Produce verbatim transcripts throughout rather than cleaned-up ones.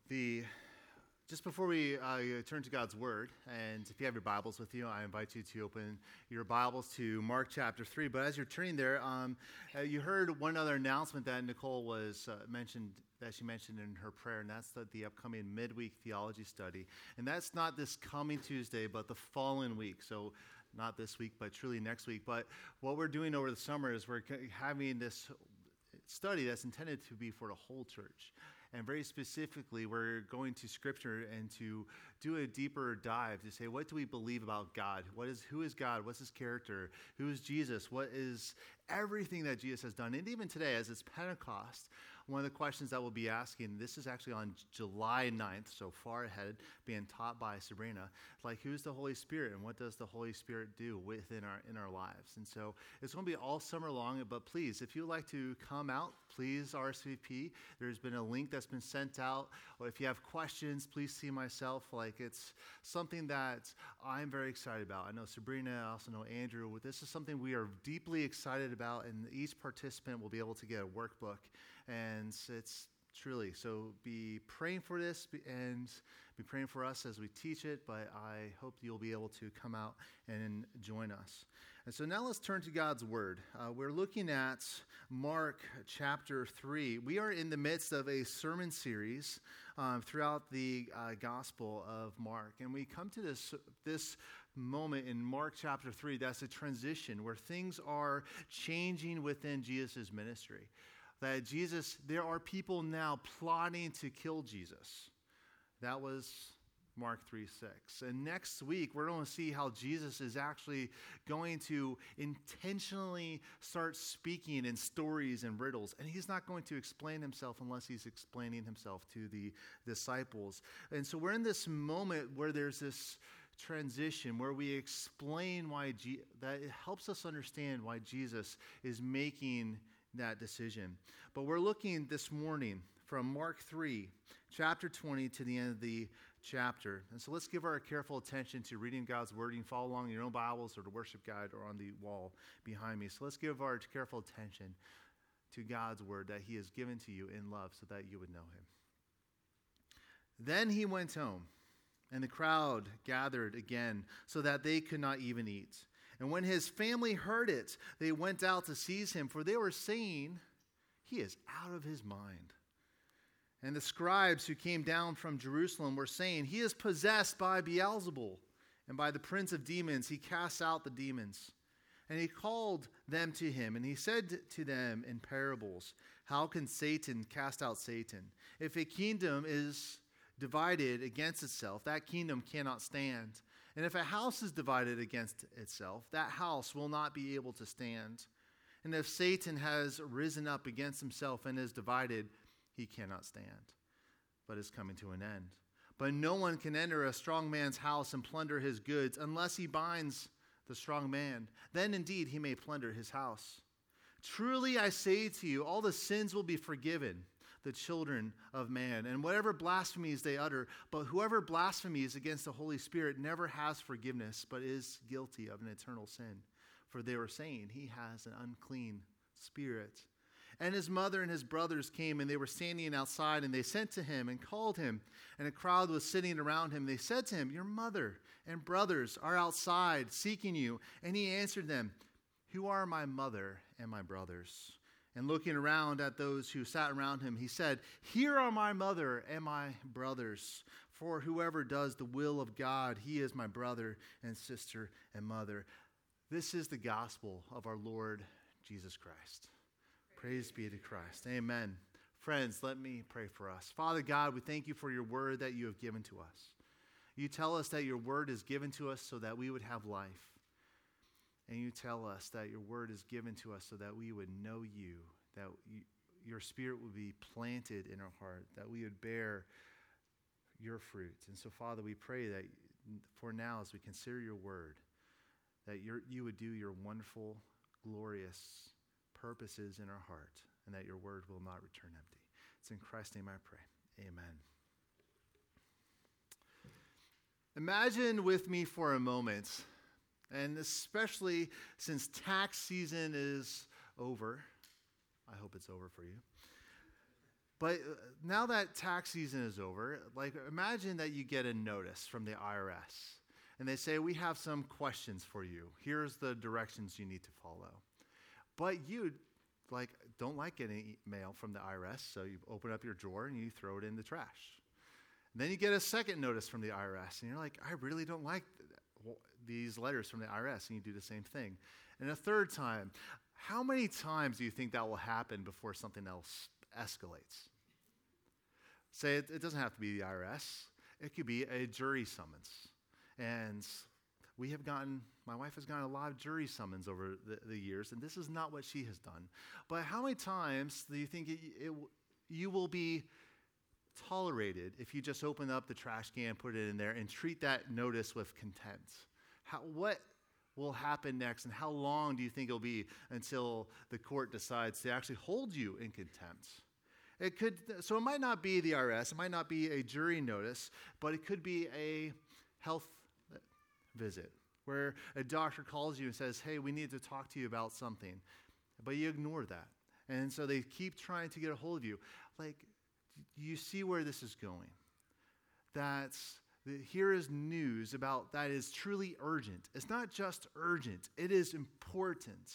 The just before we uh, turn to God's Word, and if you have your Bibles with you, I invite you to open your Bibles to Mark chapter three. But as you're turning there, um, uh, you heard one other announcement that Nicole was uh, mentioned, that she mentioned in her prayer, and that's the, the upcoming midweek theology study. And that's not this coming Tuesday, but the following week. So not this week, but truly next week. But what we're doing over the summer is we're having this study that's intended to be for the whole church. And very specifically, we're going to Scripture and to do a deeper dive to say, what do we believe about God? What is, who is God? What's his character? Who is Jesus? What is everything that Jesus has done? And even today, as it's Pentecost, one of the questions that we'll be asking, this is actually on July ninth, so far ahead, being taught by Sabrina, like, who's the Holy Spirit and what does the Holy Spirit do within our in our lives? And so it's going to be all summer long, but please, if you'd like to come out, please R S V P. There's been a link that's been sent out. Or if you have questions, please see myself. Like, it's something that I'm very excited about. I know Sabrina, I also know Andrew. This is something we are deeply excited about, and each participant will be able to get a workbook. And it's truly, so be praying for this and be praying for us as we teach it, but I hope you'll be able to come out and join us. And so now let's turn to God's Word. Uh, we're looking at Mark chapter three. We are in the midst of a sermon series um, throughout the uh, Gospel of Mark. And we come to this, this moment in Mark chapter three, that's a transition where things are changing within Jesus' ministry. That Jesus, there are people now plotting to kill Jesus. That was Mark three six. And next week, we're going to see how Jesus is actually going to intentionally start speaking in stories and riddles. And he's not going to explain himself unless he's explaining himself to the disciples. And so we're in this moment where there's this transition where we explain why, Je- that it helps us understand why Jesus is making that decision. But we're looking this morning from Mark three, chapter twenty, to the end of the chapter. And so let's give our careful attention to reading God's Word. You can follow along in your own Bibles or the worship guide or on the wall behind me. So let's give our careful attention to God's Word that he has given to you in love so that you would know him. Then he went home, and the crowd gathered again so that they could not even eat. And when his family heard it, they went out to seize him, for they were saying, he is out of his mind. And the scribes who came down from Jerusalem were saying, he is possessed by Beelzebul, and by the prince of demons he casts out the demons. And he called them to him, and he said to them in parables, how can Satan cast out Satan? If a kingdom is divided against itself, that kingdom cannot stand. And if a house is divided against itself, that house will not be able to stand. And if Satan has risen up against himself and is divided, he cannot stand, but is coming to an end. But no one can enter a strong man's house and plunder his goods unless he binds the strong man. Then indeed he may plunder his house. Truly I say to you, all the sins will be forgiven the children of man, and whatever blasphemies they utter, but whoever blasphemies against the Holy Spirit never has forgiveness, but is guilty of an eternal sin. For they were saying, he has an unclean spirit. And his mother and his brothers came, and they were standing outside, and they sent to him and called him, and a crowd was sitting around him. They said to him, your mother and brothers are outside seeking you. And he answered them, who are my mother and my brothers? And looking around at those who sat around him, he said, here are my mother and my brothers. For whoever does the will of God, he is my brother and sister and mother. This is the gospel of our Lord Jesus Christ. Praise be to Christ. Amen. Friends, let me pray for us. Father God, we thank you for your word that you have given to us. You tell us that your word is given to us so that we would have life. And you tell us that your word is given to us so that we would know you, that you, your spirit would be planted in our heart, that we would bear your fruit. And so, Father, we pray that for now, as we consider your word, that your, you would do your wonderful, glorious purposes in our heart, and that your word will not return empty. It's in Christ's name I pray. Amen. Imagine with me for a moment, and especially since tax season is over, I hope it's over for you. But uh, now that tax season is over, like imagine that you get a notice from the I R S and they say, we have some questions for you. Here's the directions you need to follow. But you like don't like getting mail from the I R S, so you open up your drawer and you throw it in the trash. And then you get a second notice from the I R S and you're like, I really don't like th- these letters from the I R S, and you do the same thing. And a third time, how many times do you think that will happen before something else escalates? Say it, it doesn't have to be the I R S. It could be a jury summons. And we have gotten, my wife has gotten a lot of jury summons over the, the years, and this is not what she has done. But how many times do you think it, it, you will be tolerated if you just open up the trash can, put it in there, and treat that notice with contempt? How, what will happen next, and how long do you think it'll be until the court decides to actually hold you in contempt? It could, so it might not be the I R S, it might not be a jury notice, but it could be a health visit where a doctor calls you and says, hey, we need to talk to you about something, but you ignore that. And so they keep trying to get a hold of you. Like, you see where this is going. That's Here is news about that is truly urgent. It's not just urgent, it is important.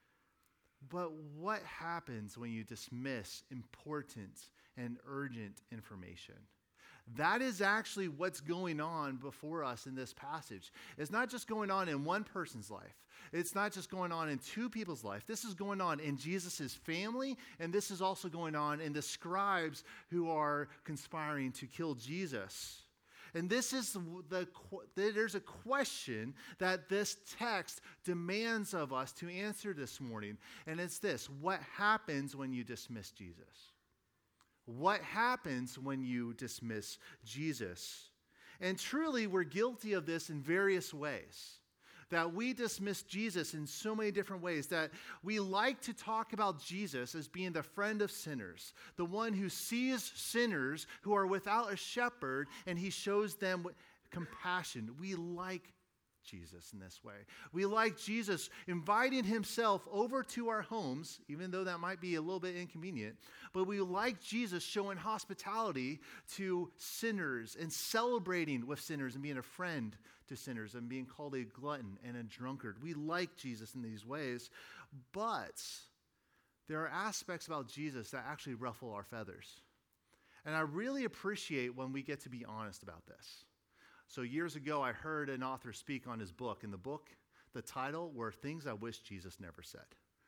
But what happens when you dismiss important and urgent information? That is actually what's going on before us in this passage. It's not just going on in one person's life. It's not just going on in two people's life. This is going on in Jesus' family, and this is also going on in the scribes who are conspiring to kill Jesus. And this is the, there's a question that this text demands of us to answer this morning. And it's this: what happens when you dismiss Jesus? What happens when you dismiss Jesus? And truly, we're guilty of this in various ways. That we dismiss Jesus in so many different ways, that we like to talk about Jesus as being the friend of sinners, the one who sees sinners who are without a shepherd, and he shows them compassion. We like Jesus in this way. We like Jesus inviting himself over to our homes, even though that might be a little bit inconvenient, but we like Jesus showing hospitality to sinners and celebrating with sinners and being a friend to sinners and being called a glutton and a drunkard. We like Jesus in these ways, but there are aspects about Jesus that actually ruffle our feathers. And I really appreciate when we get to be honest about this. So years ago, I heard an author speak on his book. In the book, the title were Things I Wish Jesus Never Said.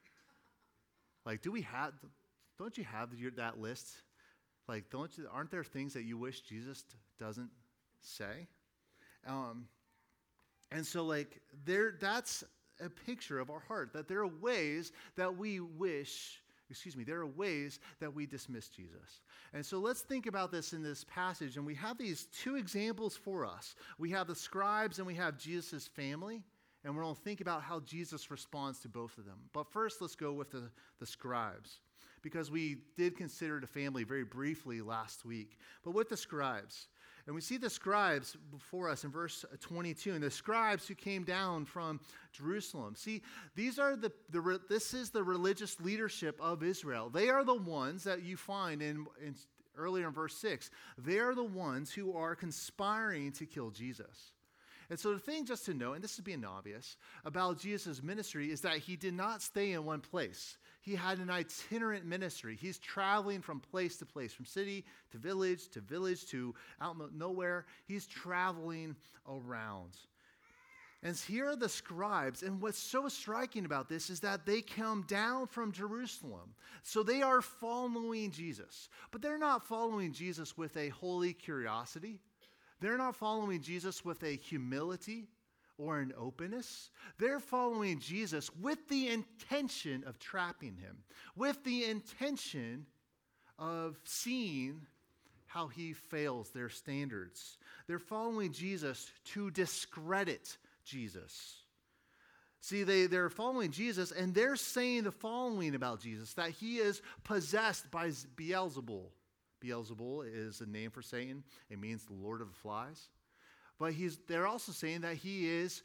Like, do we have, don't you have your, that list? Like, don't you, aren't there things that you wish Jesus doesn't say? Um, and so, like, there, that's a picture of our heart, that there are ways that we wish, excuse me, there are ways that we dismiss Jesus. And so let's think about this in this passage, and we have these two examples for us. We have the scribes and we have Jesus' family, and we're going to think about how Jesus responds to both of them. But first, let's go with the, the scribes, because we did consider the family very briefly last week. But with the scribes, and we see the scribes before us in verse twenty-two, and the scribes who came down from Jerusalem. See, these are the, the this is the religious leadership of Israel. They are the ones that you find in, in earlier in verse six. They are the ones who are conspiring to kill Jesus. And so the thing just to know, and this is being obvious, about Jesus' ministry is that he did not stay in one place. He had an itinerant ministry. He's traveling from place to place, from city to village to village to out nowhere. He's traveling around. And here are the scribes, and what's so striking about this is that they come down from Jerusalem. So they are following Jesus, but they're not following Jesus with a holy curiosity. They're not following Jesus with a humility or an openness. They're following Jesus with the intention of trapping him, with the intention of seeing how he fails their standards. They're following Jesus to discredit Jesus. See, they, they're following Jesus, and they're saying the following about Jesus, that he is possessed by Beelzebul. Beelzebul is a name for Satan. It means the Lord of the Flies. But he's, they're also saying that he is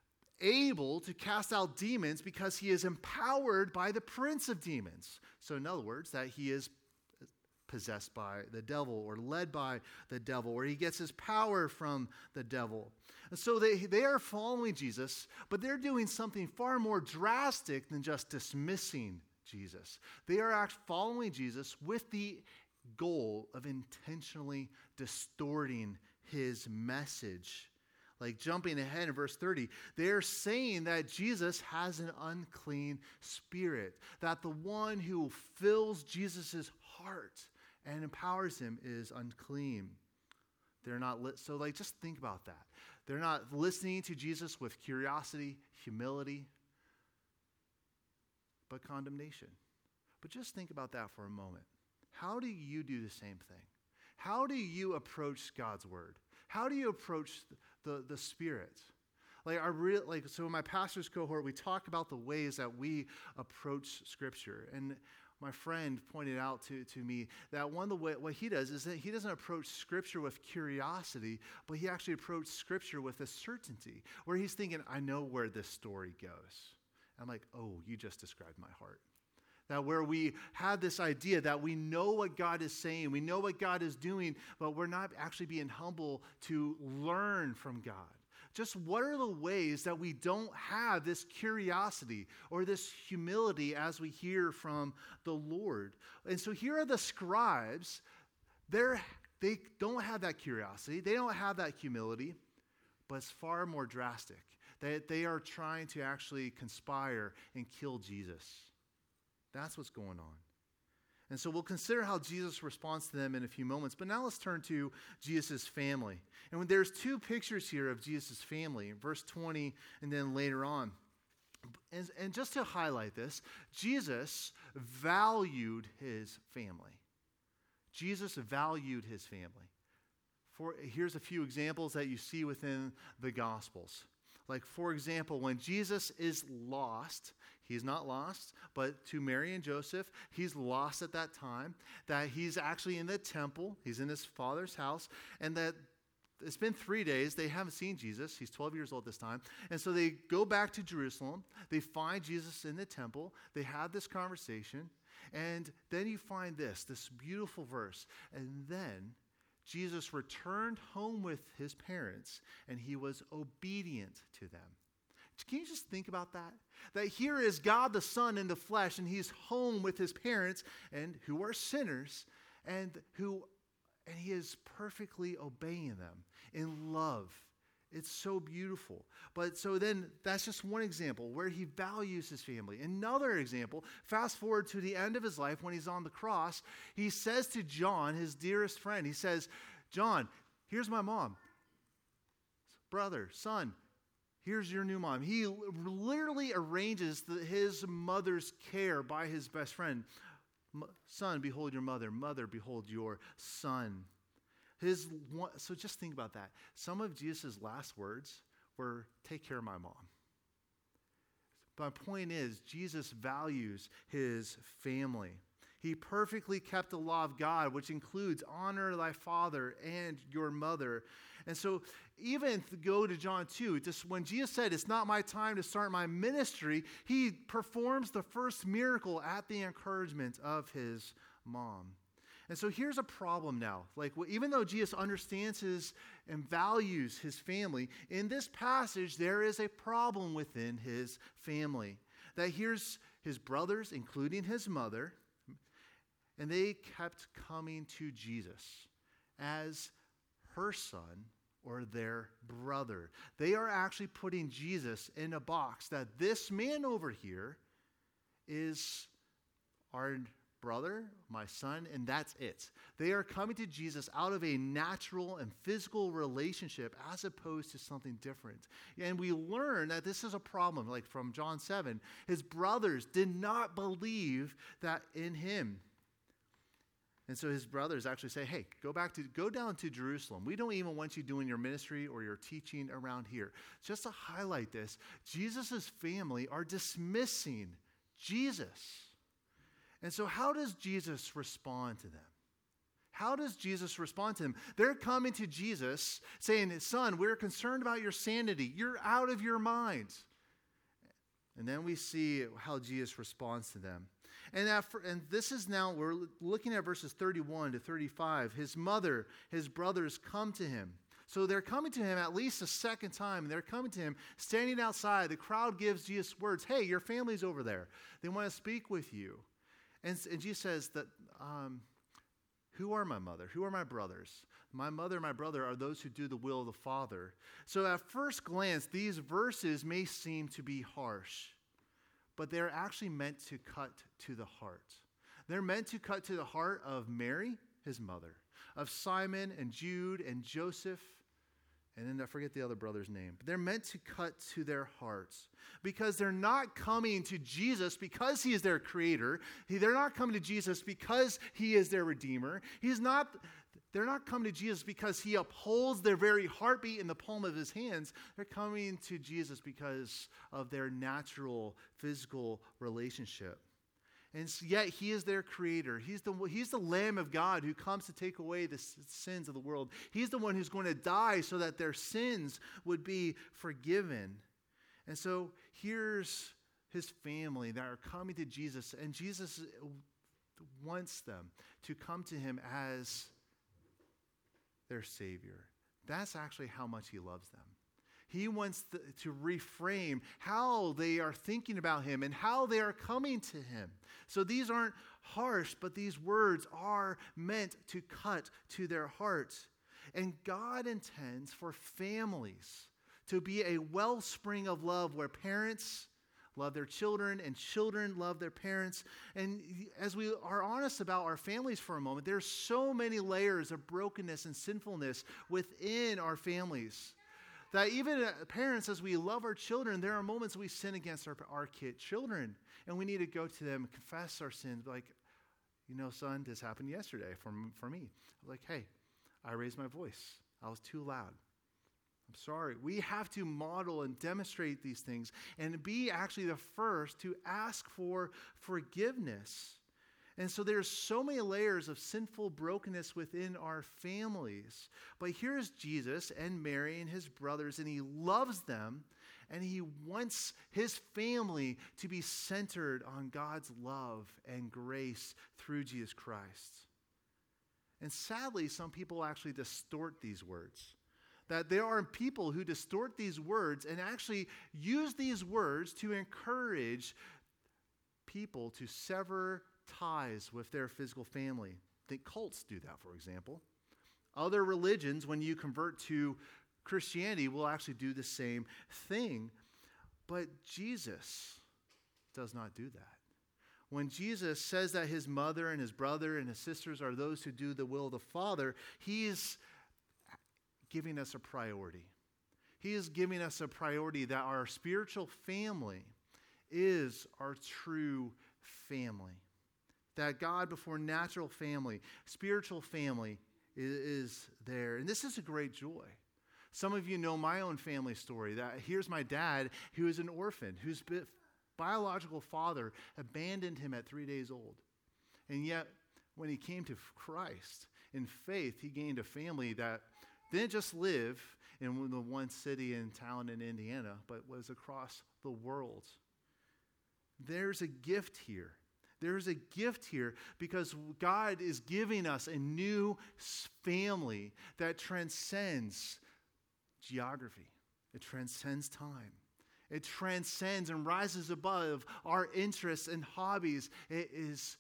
able to cast out demons because he is empowered by the prince of demons. So in other words, that he is possessed by the devil or led by the devil, or he gets his power from the devil. And so they, they are following Jesus, but they're doing something far more drastic than just dismissing Jesus. They are actually following Jesus with the goal of intentionally distorting his message. Like jumping ahead in verse thirty, they're saying that Jesus has an unclean spirit, that the one who fills Jesus' heart and empowers him is unclean. They're not li- so like just think about that. They're not listening to Jesus with curiosity, humility, but condemnation. But just think about that for a moment. How do you do the same thing? How do you approach God's word? How do you approach the, the Spirit? Like, our real, like, so in my pastor's cohort, we talk about the ways that we approach Scripture. And my friend pointed out to, to me that one of the way, what he does is that he doesn't approach Scripture with curiosity, but he actually approaches Scripture with a certainty, where he's thinking, I know where this story goes. I'm like, oh, you just described my heart. That where we have this idea that we know what God is saying, we know what God is doing, but we're not actually being humble to learn from God. Just what are the ways that we don't have this curiosity or this humility as we hear from the Lord? And so here are the scribes. They're, they don't have that curiosity. They don't have that humility, but it's far more drastic. That they are trying to actually conspire and kill Jesus. That's what's going on. And so we'll consider how Jesus responds to them in a few moments. But now let's turn to Jesus' family. And when there's two pictures here of Jesus' family, verse twenty and then later on. And, and just to highlight this, Jesus valued his family. Jesus valued his family. For, here's a few examples that you see within the Gospels. Like, for example, when Jesus is lost, he's not lost, but to Mary and Joseph, he's lost at that time, that he's actually in the temple, he's in his father's house, and that it's been three days, they haven't seen Jesus, he's twelve years old this time, and so they go back to Jerusalem, they find Jesus in the temple, they have this conversation, and then you find this, this beautiful verse, and then Jesus returned home with his parents, and he was obedient to them. Can you just think about that? That here is God the Son in the flesh, and he's home with his parents, and who are sinners, and who, and he is perfectly obeying them in love. It's so beautiful. But so then that's just one example where he values his family. Another example, fast forward to the end of his life when he's on the cross, he says to John, his dearest friend, he says, John, here's my mom. Brother, son, here's your new mom. He literally arranges the, his mother's care by his best friend. Son, behold your mother. Mother, behold your son. His, so just think about that. Some of Jesus' last words were, take care of my mom. My point is, Jesus values his family. He perfectly kept the law of God, which includes honor thy father and your mother. And so even go to John two, just when Jesus said, it's not my time to start my ministry, he performs the first miracle at the encouragement of his mom. And so here's a problem now. Like, even though Jesus understands his and values his family, in this passage, there is a problem within his family. That here's his brothers, including his mother, and they kept coming to Jesus as her son or their brother. They are actually putting Jesus in a box that this man over here is our brother, my son, and that's it. They are coming to Jesus out of a natural and physical relationship as opposed to something different. And we learn that this is a problem, like from John seven. His brothers did not believe that in him. And so his brothers actually say, hey, go back to, go down to Jerusalem. We don't even want you doing your ministry or your teaching around here. Just to highlight this, Jesus' family are dismissing Jesus. And so how does Jesus respond to them? How does Jesus respond to them? They're coming to Jesus saying, son, we're concerned about your sanity. You're out of your mind. And then we see how Jesus responds to them. And, after, and this is now, we're looking at verses thirty-one to thirty-five. His mother, his brothers come to him. So they're coming to him at least a second time. And they're coming to him, standing outside. The crowd gives Jesus words. Hey, your family's over there. They want to speak with you. And, and Jesus says that, um, who are my mother? Who are my brothers? My mother and my brother are those who do the will of the Father. So at first glance, these verses may seem to be harsh, but they're actually meant to cut to the heart. They're meant to cut to the heart of Mary, his mother, of Simon and Jude and Joseph, and then I forget the other brother's name. But they're meant to cut to their hearts because they're not coming to Jesus because he is their creator. They're not coming to Jesus because he is their redeemer. He's not, they're not coming to Jesus because he upholds their very heartbeat in the palm of his hands. They're coming to Jesus because of their natural physical relationship. And yet he is their creator. He's the, he's the Lamb of God who comes to take away the sins of the world. He's the one who's going to die so that their sins would be forgiven. And so here's his family that are coming to Jesus. And Jesus wants them to come to him as their Savior. That's actually how much he loves them. He wants the, to reframe how they are thinking about him and how they are coming to him. So these aren't harsh, but these words are meant to cut to their hearts. And God intends for families to be a wellspring of love where parents love their children and children love their parents. And as we are honest about our families for a moment, there's so many layers of brokenness and sinfulness within our families. That even parents, as we love our children, there are moments we sin against our, our kid children. And we need to go to them and confess our sins. Like, you know, son, this happened yesterday for, for me. Like, hey, I raised my voice. I was too loud. I'm sorry. We have to model and demonstrate these things and be actually the first to ask for forgiveness. And so there's so many layers of sinful brokenness within our families. But here's Jesus and Mary and his brothers, and he loves them, and he wants his family to be centered on God's love and grace through Jesus Christ. And sadly, some people actually distort these words. That there are people who distort these words and actually use these words to encourage people to sever ties with their physical family. I think cults do that, for example. Other religions, when you convert to Christianity, will actually do the same thing. But Jesus does not do that. When Jesus says that his mother and his brother and his sisters are those who do the will of the Father, he is giving us a priority. He is giving us a priority that our spiritual family is our true family. That God before natural family, spiritual family is, is there. And this is a great joy. Some of you know my own family story. That here's my dad who is an orphan, whose biological father abandoned him at three days old. And yet, when he came to Christ in faith, he gained a family that didn't just live in the one city and town in Indiana, but was across the world. There's a gift here. There's a gift here because God is giving us a new family that transcends geography. It transcends time. It transcends and rises above our interests and hobbies. It is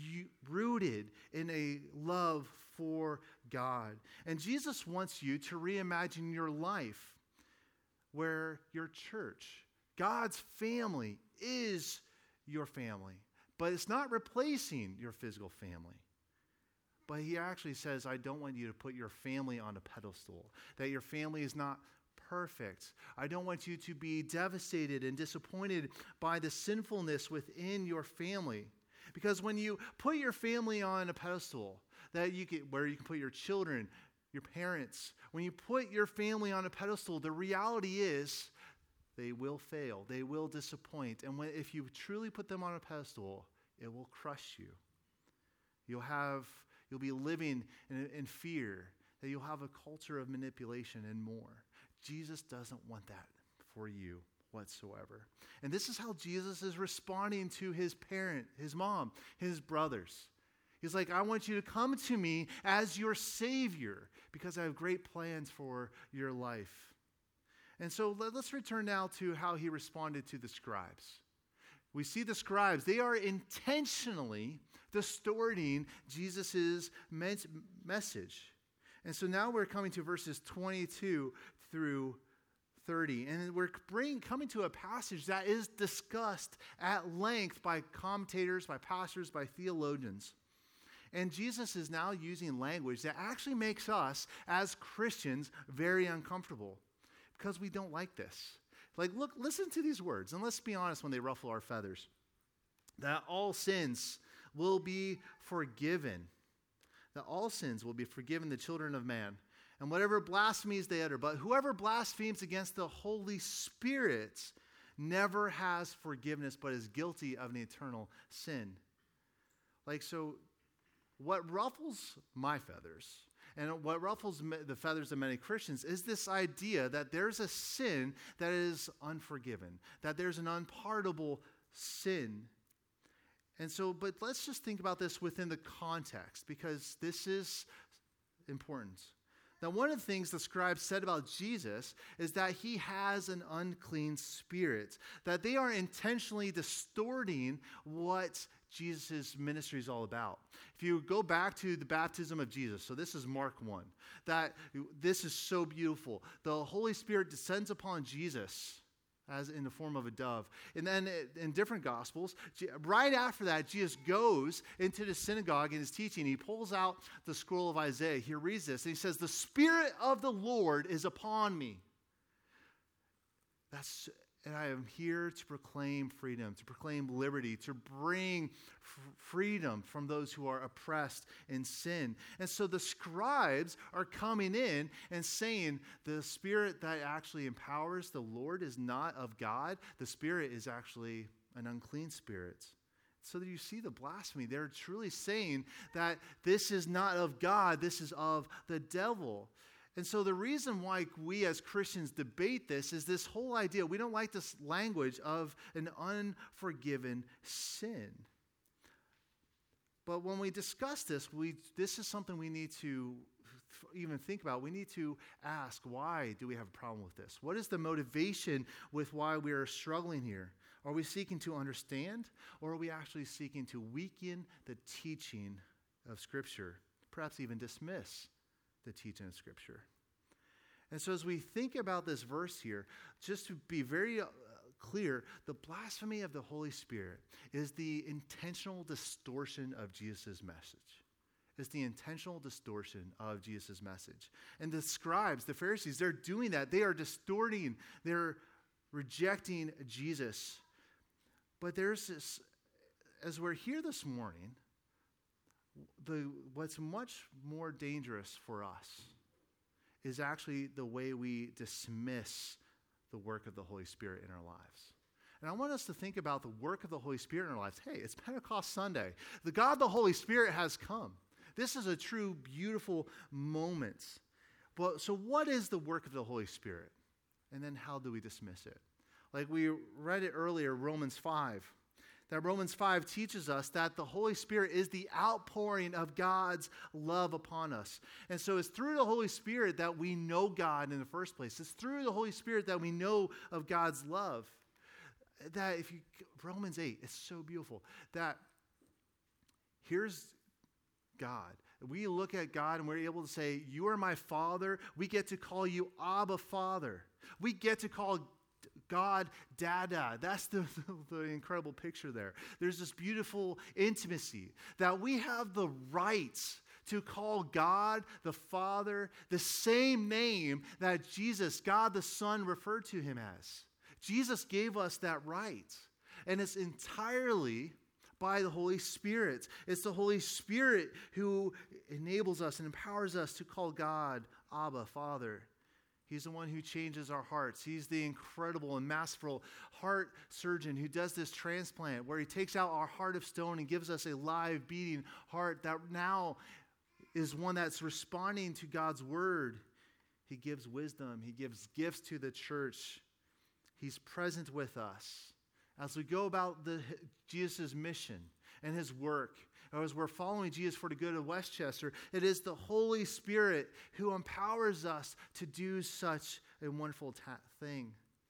rooted in a love for God. And Jesus wants you to reimagine your life where your church, God's family, is your family. But it's not replacing your physical family. But he actually says, I don't want you to put your family on a pedestal, that your family is not perfect. I don't want you to be devastated and disappointed by the sinfulness within your family. Because when you put your family on a pedestal, that you can, where you can put your children, your parents, when you put your family on a pedestal, the reality is they will fail. They will disappoint. And when, if you truly put them on a pedestal, it will crush you. You'll have, you'll be living in, in fear, that you'll have a culture of manipulation and more. Jesus doesn't want that for you whatsoever. And this is how Jesus is responding to his parent, his mom, his brothers. He's like, I want you to come to me as your Savior because I have great plans for your life. And so let's return now to how he responded to the scribes. We see the scribes, they are intentionally distorting Jesus' message. And so now we're coming to verses twenty-two through thirty. And we're bring, coming to a passage that is discussed at length by commentators, by pastors, by theologians. And Jesus is now using language that actually makes us, as Christians, very uncomfortable because we don't like this. Like, look, listen to these words, and let's be honest when they ruffle our feathers. That all sins will be forgiven. That all sins will be forgiven the children of man. And whatever blasphemies they utter. But whoever blasphemes against the Holy Spirit never has forgiveness, but is guilty of an eternal sin. Like, so what ruffles my feathers, and what ruffles the feathers of many Christians, is this idea that there's a sin that is unforgiven, that there's an unpardonable sin. And so, but let's just think about this within the context, because this is important. Now, one of the things the scribes said about Jesus is that he has an unclean spirit, that they are intentionally distorting what Jesus' ministry is all about. If you go back to the baptism of Jesus, so this is Mark one, that this is so beautiful. The Holy Spirit descends upon Jesus as in the form of a dove. And then in different Gospels, right after that, Jesus goes into the synagogue and is teaching. He pulls out the scroll of Isaiah. He reads this, and he says, "The Spirit of the Lord is upon me. That's And I am here to proclaim freedom, to proclaim liberty, to bring f- freedom from those who are oppressed in sin." And so the scribes are coming in and saying the spirit that actually empowers the Lord is not of God. The spirit is actually an unclean spirit. So that you see the blasphemy. They're truly saying that this is not of God, this is of the devil. And so the reason why we as Christians debate this is this whole idea. We don't like this language of an unforgiven sin. But when we discuss this, we this is something we need to even think about. We need to ask, why do we have a problem with this? What is the motivation with why we are struggling here? Are we seeking to understand, or are we actually seeking to weaken the teaching of Scripture? Perhaps even dismiss the teaching of Scripture. And so as we think about this verse here, just to be very uh, clear, the blasphemy of the Holy Spirit is the intentional distortion of Jesus' message. It's the intentional distortion of Jesus' message. And the scribes, the Pharisees, they're doing that. They are distorting, they're rejecting Jesus. But there's this, as we're here this morning, The, what's much more dangerous for us is actually the way we dismiss the work of the Holy Spirit in our lives. And I want us to think about the work of the Holy Spirit in our lives. Hey, it's Pentecost Sunday. The God, the Holy Spirit, has come. This is a true, beautiful moment. But so what is the work of the Holy Spirit? And then how do we dismiss it? Like we read it earlier, Romans five. That Romans five teaches us that the Holy Spirit is the outpouring of God's love upon us. And so it's through the Holy Spirit that we know God in the first place. It's through the Holy Spirit that we know of God's love. That if you, Romans eight, it's so beautiful. That here's God. We look at God and we're able to say, you are my Father. We get to call you Abba Father. We get to call God, Dada. That's the, the, the incredible picture there. There's this beautiful intimacy that we have the right to call God, the Father, the same name that Jesus, God the Son, referred to him as. Jesus gave us that right. And it's entirely by the Holy Spirit. It's the Holy Spirit who enables us and empowers us to call God Abba, Father. He's the one who changes our hearts. He's the incredible and masterful heart surgeon who does this transplant where he takes out our heart of stone and gives us a live, beating heart that now is one that's responding to God's word. He gives wisdom. He gives gifts to the church. He's present with us as we go about the Jesus' mission and his work. As we're following Jesus for the good of Westchester, it is the Holy Spirit who empowers us to do such a wonderful ta- thing.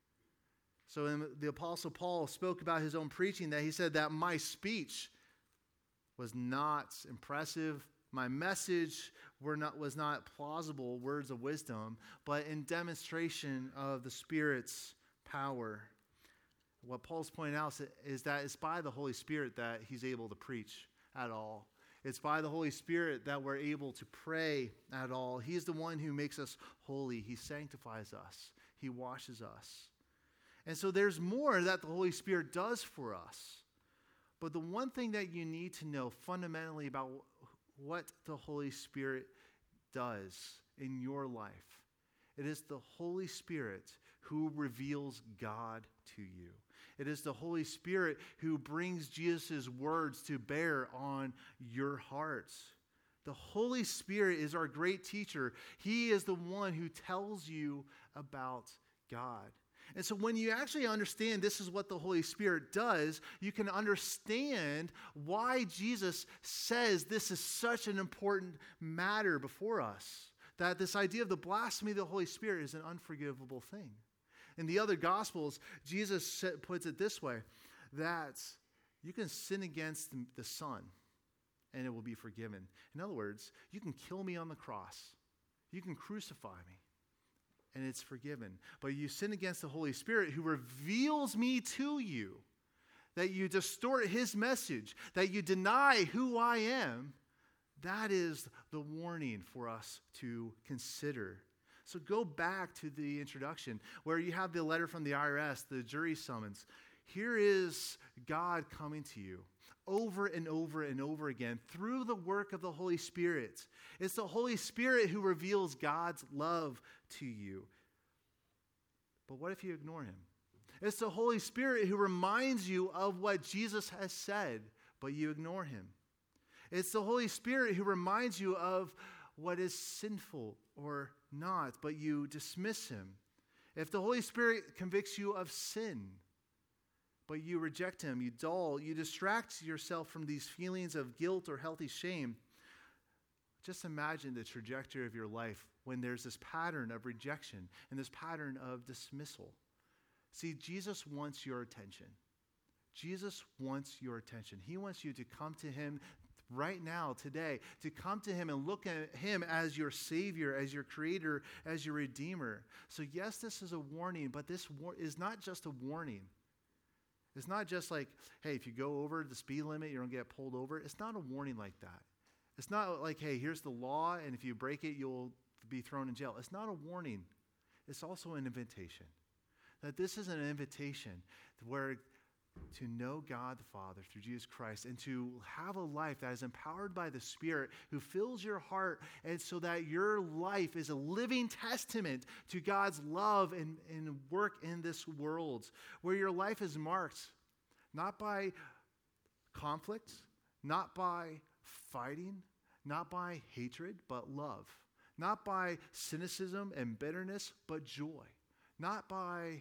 So in the Apostle Paul spoke about his own preaching, that he said that my speech was not impressive. My message were not, was not plausible words of wisdom, but in demonstration of the Spirit's power. What Paul's pointing out is that it's by the Holy Spirit that he's able to preach at all. It's by the Holy Spirit that we're able to pray at all. He's the one who makes us holy. He sanctifies us. He washes us. And so there's more that the Holy Spirit does for us. But the one thing that you need to know fundamentally about what the Holy Spirit does in your life, it is the Holy Spirit who reveals God to you. It is the Holy Spirit who brings Jesus' words to bear on your hearts. The Holy Spirit is our great teacher. He is the one who tells you about God. And so when you actually understand this is what the Holy Spirit does, you can understand why Jesus says this is such an important matter before us. That this idea of the blasphemy of the Holy Spirit is an unforgivable thing. In the other Gospels, Jesus puts it this way, that you can sin against the Son and it will be forgiven. In other words, you can kill me on the cross. You can crucify me and it's forgiven. But you sin against the Holy Spirit who reveals me to you, that you distort his message, that you deny who I am. That is the warning for us to consider. So go back to the introduction where you have the letter from the I R S, the jury summons. Here is God coming to you over and over and over again through the work of the Holy Spirit. It's the Holy Spirit who reveals God's love to you. But what if you ignore him? It's the Holy Spirit who reminds you of what Jesus has said, but you ignore him. It's the Holy Spirit who reminds you of what is sinful or not, but you dismiss him. If the Holy Spirit convicts you of sin, but you reject him, you dull, you distract yourself from these feelings of guilt or healthy shame, just imagine the trajectory of your life when there's this pattern of rejection and this pattern of dismissal. See, Jesus wants your attention. Jesus wants your attention. He wants you to come to him right now, today, to come to him and look at him as your Savior, as your Creator, as your Redeemer. So yes, this is a warning, but this war- is not just a warning. It's not just like, hey, if you go over the speed limit, you're going to get pulled over. It's not a warning like that. It's not like, hey, here's the law, and if you break it, you'll be thrown in jail. It's not a warning. It's also an invitation. That this is an invitation where to know God the Father through Jesus Christ and to have a life that is empowered by the Spirit who fills your heart, and so that your life is a living testament to God's love and, and work in this world, where your life is marked not by conflict, not by fighting, not by hatred, but love, not by cynicism and bitterness, but joy, not by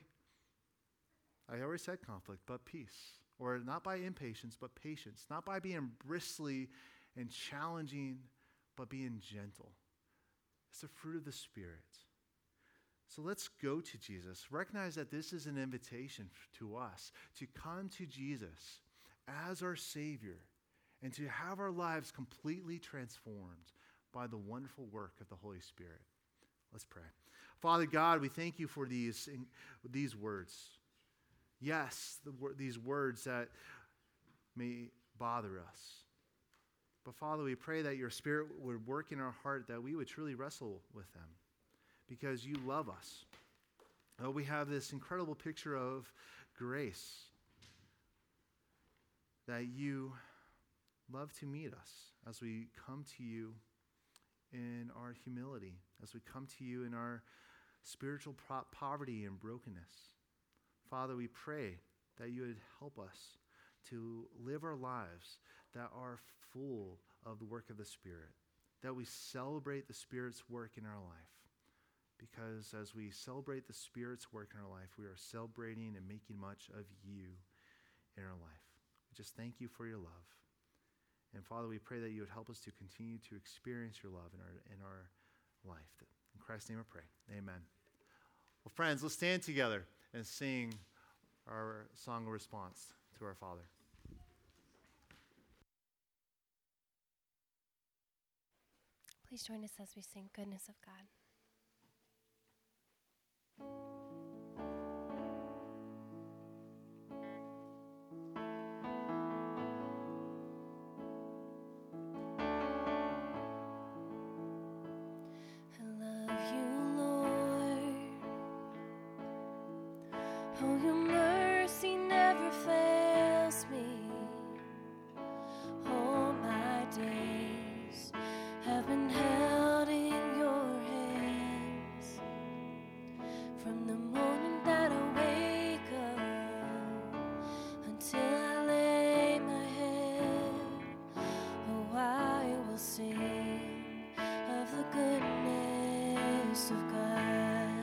I already said conflict, but peace. Or not by impatience, but patience. Not by being bristly and challenging, but being gentle. It's the fruit of the Spirit. So let's go to Jesus. Recognize that this is an invitation to us to come to Jesus as our Savior and to have our lives completely transformed by the wonderful work of the Holy Spirit. Let's pray. Father God, we thank you for these, these words. Yes, the, these words that may bother us. But Father, we pray that your Spirit would work in our heart, that we would truly wrestle with them because you love us. Oh, we have this incredible picture of grace, that you love to meet us as we come to you in our humility, as we come to you in our spiritual pro- poverty and brokenness. Father, we pray that you would help us to live our lives that are full of the work of the Spirit, that we celebrate the Spirit's work in our life, because as we celebrate the Spirit's work in our life, we are celebrating and making much of you in our life. We just thank you for your love. And Father, we pray that you would help us to continue to experience your love in our, in our life. In Christ's name I pray. Amen. Well, friends, let's stand together and sing our song of response to our Father. Please join us as we sing Goodness of God. Oh, your mercy never fails me. All my days have been held in your hands. From the morning that I wake up until I lay my head, oh, I will sing of the goodness of God.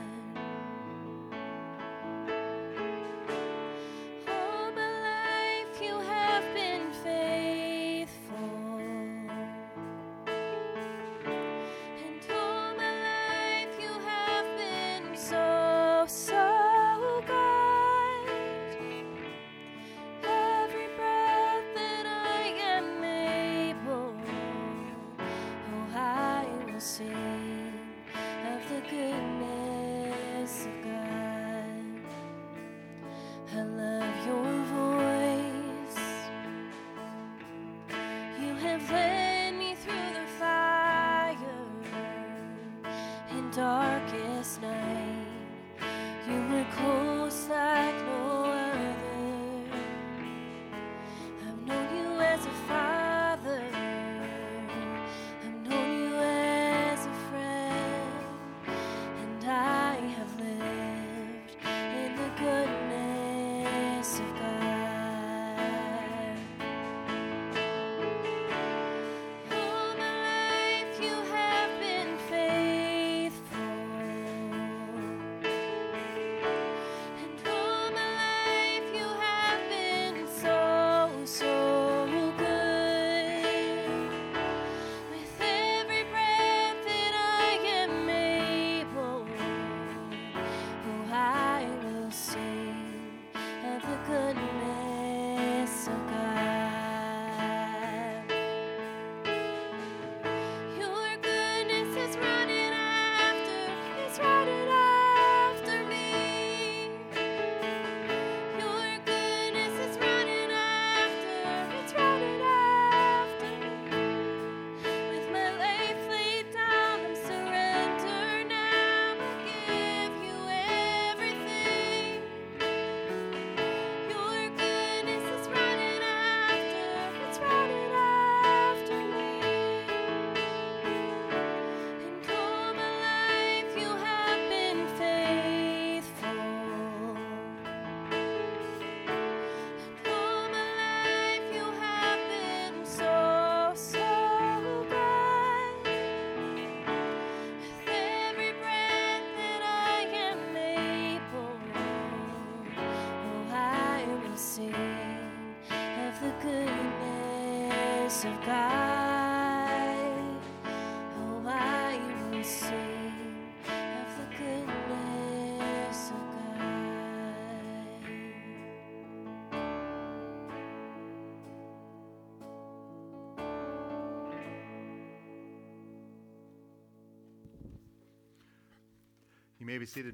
Darkest night, you were close like no other. I've known you as a father, I've known you as a friend, and I have lived in the goodness of God. All my life you have been faithful. Of God, oh, I will sing of the goodness of God. You may be seated.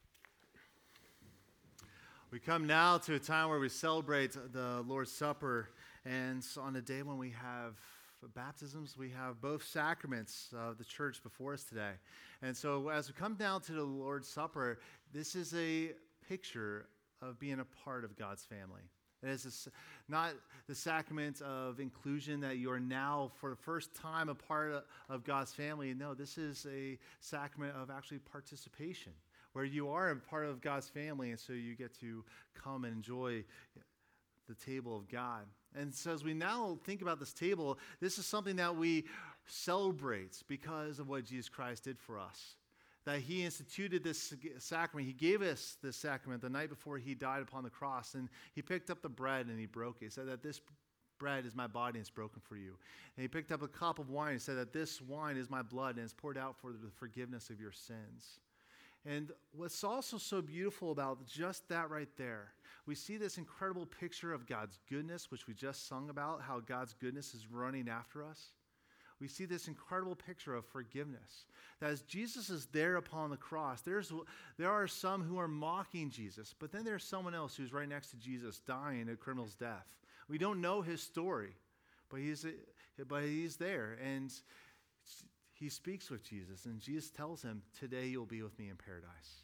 We come now to a time where we celebrate the Lord's Supper. And so on a day when we have baptisms, we have both sacraments of the church before us today. And so as we come down to the Lord's Supper, this is a picture of being a part of God's family. It is a, not the sacrament of inclusion that you are now for the first time a part of God's family. No, this is a sacrament of actually participation, where you are a part of God's family, and so you get to come and enjoy the table of God. And so as we now think about this table, this is something that we celebrate because of what Jesus Christ did for us. that he instituted this sacrament. He gave us this sacrament the night before he died upon the cross. And he picked up the bread and he broke it. He said that this bread is my body and it's broken for you. And he picked up a cup of wine and said that this wine is my blood and it's poured out for the forgiveness of your sins. And what's also so beautiful about just that right there, we see this incredible picture of God's goodness, which we just sung about, how God's goodness is running after us. We see this incredible picture of forgiveness. That as Jesus is there upon the cross, there's, there are some who are mocking Jesus, but then there's someone else who's right next to Jesus dying a criminal's death. We don't know his story, but he's, but he's there. And he speaks with Jesus, and Jesus tells him, today you'll be with me in paradise.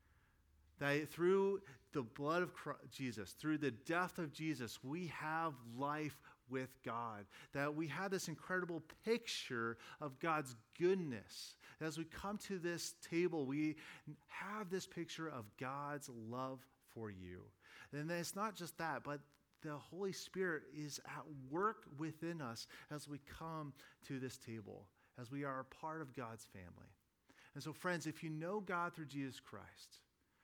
That through the blood of Christ, Jesus, through the death of Jesus, we have life with God. That we have this incredible picture of God's goodness. As we come to this table, we have this picture of God's love for you. And then it's not just that, but the Holy Spirit is at work within us as we come to this table, as we are a part of God's family. And so, friends, if you know God through Jesus Christ,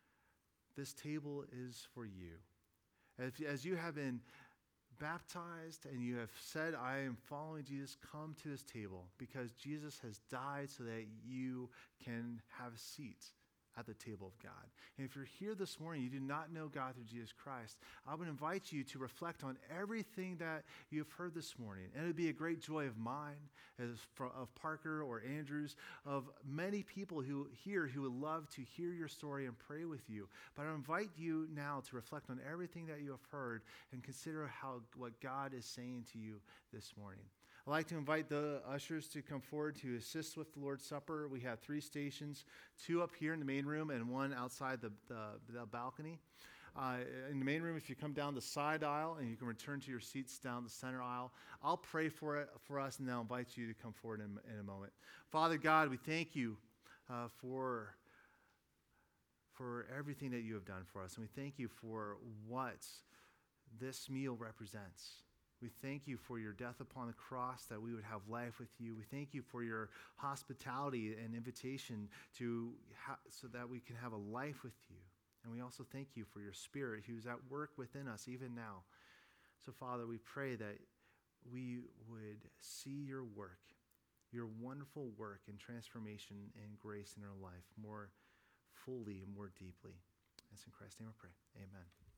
this table is for you. As, as you have been baptized and you have said, I am following Jesus, come to this table because Jesus has died so that you can have a seat at the table of God. And if you're here this morning, you do not know God through Jesus Christ, I would invite you to reflect on everything that you've heard this morning. And it would be a great joy of mine, as for, of Parker or Andrew's, of many people who here who would love to hear your story and pray with you. But I invite you now to reflect on everything that you have heard and consider how what God is saying to you this morning. I'd like to invite the ushers to come forward to assist with the Lord's Supper. We have three stations, two up here in the main room and one outside the, the, the balcony. Uh, in the main room, if you come down the side aisle and you can return to your seats down the center aisle, I'll pray for it for us and then I'll invite you to come forward in, in a moment. Father God, we thank you uh, for, for everything that you have done for us. And we thank you for what this meal represents. We thank you for your death upon the cross, that we would have life with you. We thank you for your hospitality and invitation to ha- so that we can have a life with you. And we also thank you for your Spirit who's at work within us even now. So, Father, we pray that we would see your work, your wonderful work and transformation and grace in our life more fully and more deeply. It's in Christ's name we pray. Amen.